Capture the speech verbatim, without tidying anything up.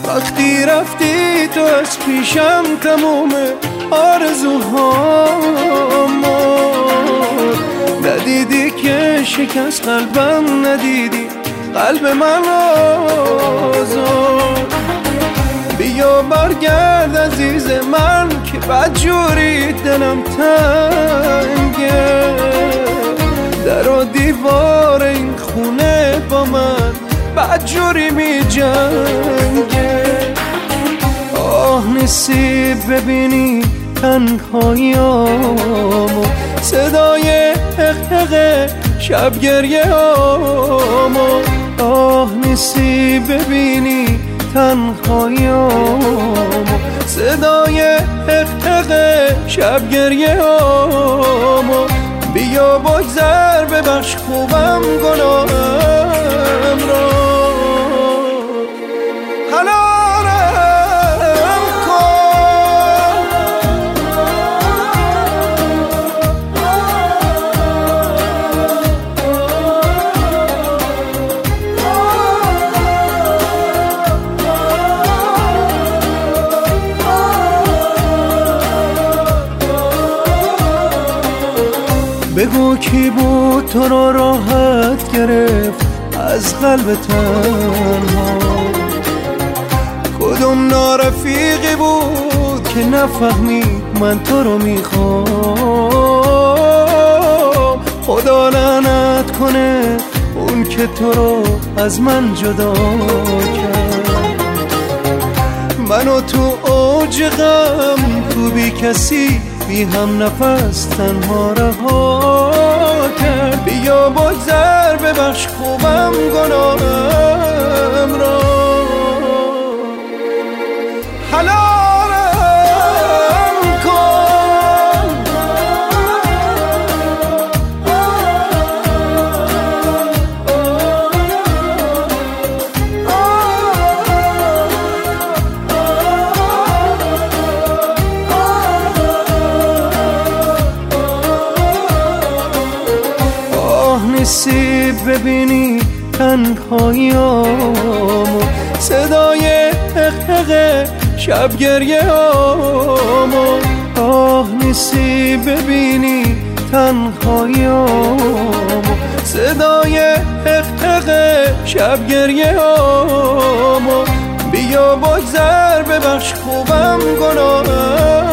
وقتی رفتی تو از پیشم تموم آرزوهام ندیدی که شکست قلبم، ندیدی قلب من آزاد. بیا برگرد عزیز من که بدجوری دلم تنگه، در و دیوار این خونه با من بدجوری می جنگه. آه نصیب ببینی تنهاییامو، صدای حقحق شب گریه آمو. آه نصیب ببینی تنهاییامو، صدای حقحق شب گریه آمو. بیا بگذر ببخش خوبم گناهم را، حلالم کن. بگو کی بود تو را راحت گرفت از قلب تنها، کدوم نارفیقی بود که نفهمید من تو رو میخوام. خدا لعنت کنه اون که تو رو از من جدا کرد، منو تو اوج غم، تو بی کسی بی هم نفس تنها رها کرد. بیا بگذر ببخش خوبم گناهم را، حلالم کن. نصیب ببینی تنهاییامو، صدای حقحق شب گریه آمو. آه نصیب ببینی تنهاییامو، صدای حقحق شب گریه آمو. بیا بگذر ببخش خوبم گناهم